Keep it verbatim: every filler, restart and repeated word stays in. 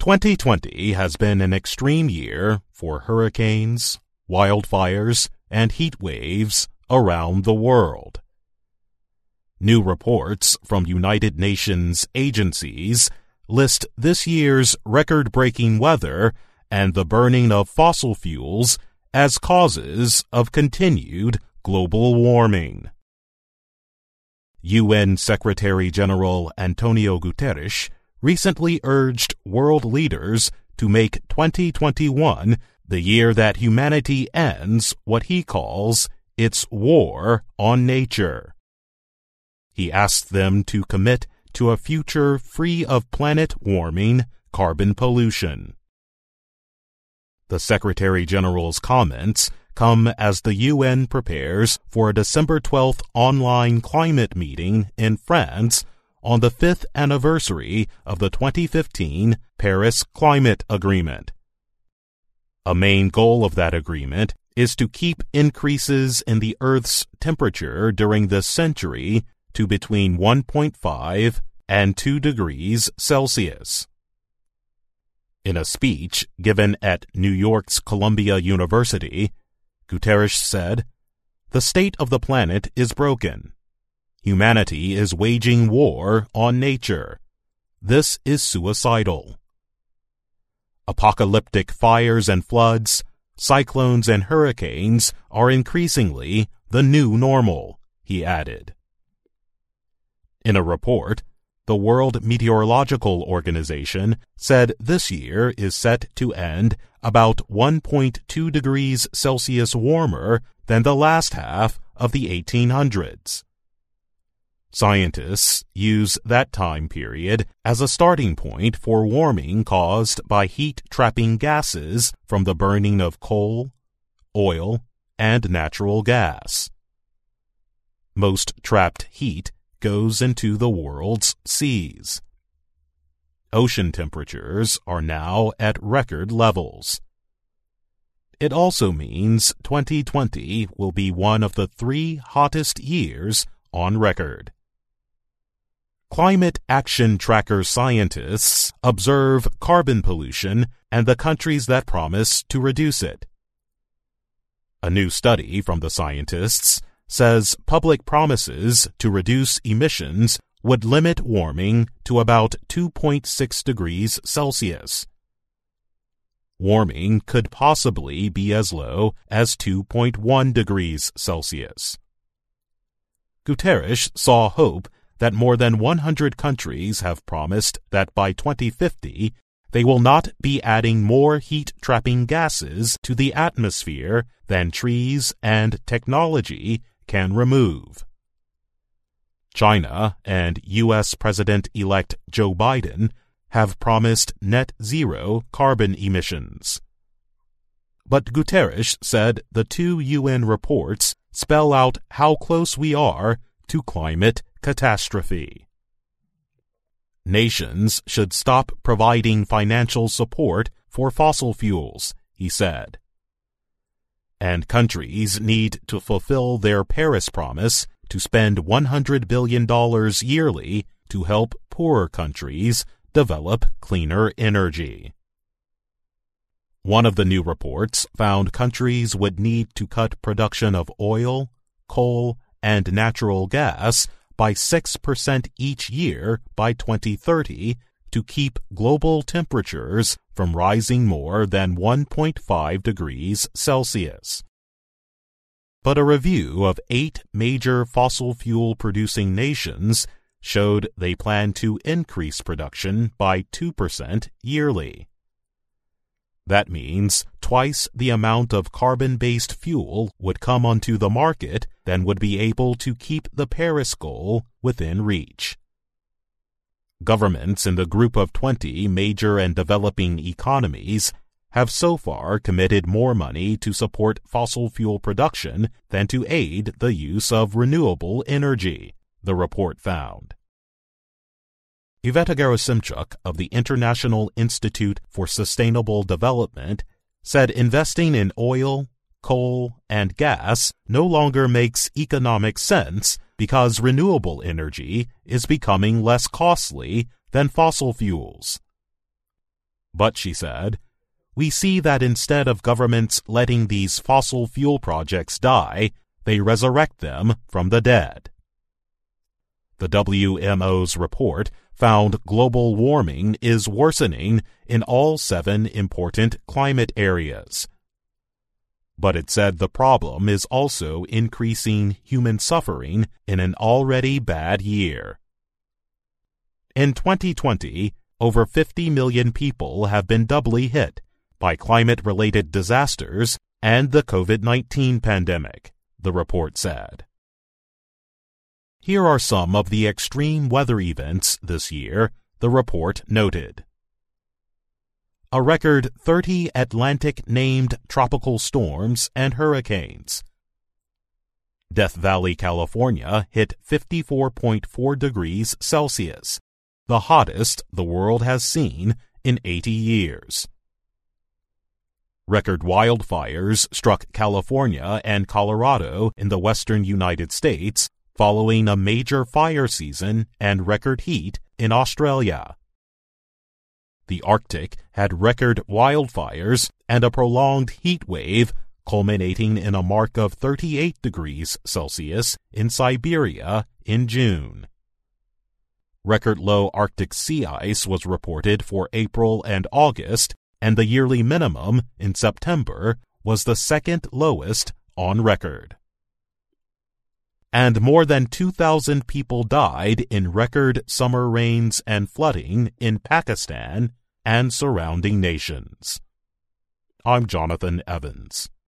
twenty twenty has been an extreme year for hurricanes, wildfires, and heat waves around the world. New reports from United Nations agencies list this year's record-breaking weather and the burning of fossil fuels as causes of continued global warming. U N Secretary-General Antonio Guterres recently urged world leaders to make twenty twenty-one the year that humanity ends what he calls its war on nature. He asked them to commit to a future free of planet-warming carbon pollution. The Secretary-General's comments come as the U N prepares for a December twelfth online climate meeting in France on the fifth anniversary of the twenty fifteen Paris Climate Agreement. A main goal of that agreement is to keep increases in the Earth's temperature during this century to between one point five and two degrees Celsius. In a speech given at New York's Columbia University, Guterres said, "The state of the planet is broken. Humanity is waging war on nature. This is suicidal. Apocalyptic fires and floods, cyclones and hurricanes are increasingly the new normal," he added. In a report, the World Meteorological Organization said this year is set to end about one point two degrees Celsius warmer than the last half of the eighteen hundreds. Scientists use that time period as a starting point for warming caused by heat-trapping gases from the burning of coal, oil, and natural gas. Most trapped heat goes into the world's seas. Ocean temperatures are now at record levels. It also means twenty twenty will be one of the three hottest years on record. Climate Action Tracker scientists observe carbon pollution and the countries that promise to reduce it. A new study from the scientists says public promises to reduce emissions would limit warming to about two point six degrees Celsius. Warming could possibly be as low as two point one degrees Celsius. Guterres saw hope that more than one hundred countries have promised that by twenty fifty they will not be adding more heat-trapping gases to the atmosphere than trees and technology can remove. China and U S President-elect Joe Biden have promised net zero carbon emissions. But Guterres said the two U N reports spell out how close we are to climate catastrophe. Nations should stop providing financial support for fossil fuels, he said. And countries need to fulfill their Paris promise to spend one hundred billion dollars yearly to help poorer countries develop cleaner energy. One of the new reports found countries would need to cut production of oil, coal, and natural gas by six percent each year by twenty thirty to keep global temperatures from rising more than one point five degrees Celsius. But a review of eight major fossil fuel-producing nations showed they plan to increase production by two percent yearly. That means twice the amount of carbon-based fuel would come onto the market than would be able to keep the Paris goal within reach. Governments in the group of twenty major and developing economies have so far committed more money to support fossil fuel production than to aid the use of renewable energy, the report found. Iveta Gerasimchuk of the International Institute for Sustainable Development said investing in oil, coal, and gas no longer makes economic sense because renewable energy is becoming less costly than fossil fuels. But, she said, we see that instead of governments letting these fossil fuel projects die, they resurrect them from the dead. The W M O's report found global warming is worsening in all seven important climate areas. But it said the problem is also increasing human suffering in an already bad year. In twenty twenty, over fifty million people have been doubly hit by climate-related disasters and the COVID nineteen pandemic, the report said. Here are some of the extreme weather events this year, the report noted. A record thirty Atlantic-named tropical storms and hurricanes. Death Valley, California hit fifty-four point four degrees Celsius, the hottest the world has seen in eighty years. Record wildfires struck California and Colorado in the western United States following a major fire season and record heat in Australia. The Arctic had record wildfires and a prolonged heat wave culminating in a mark of thirty-eight degrees Celsius in Siberia in June. Record low Arctic sea ice was reported for April and August, and the yearly minimum in September was the second lowest on record. And more than two thousand people died in record summer rains and flooding in Pakistan and surrounding nations. I'm Jonathan Evans.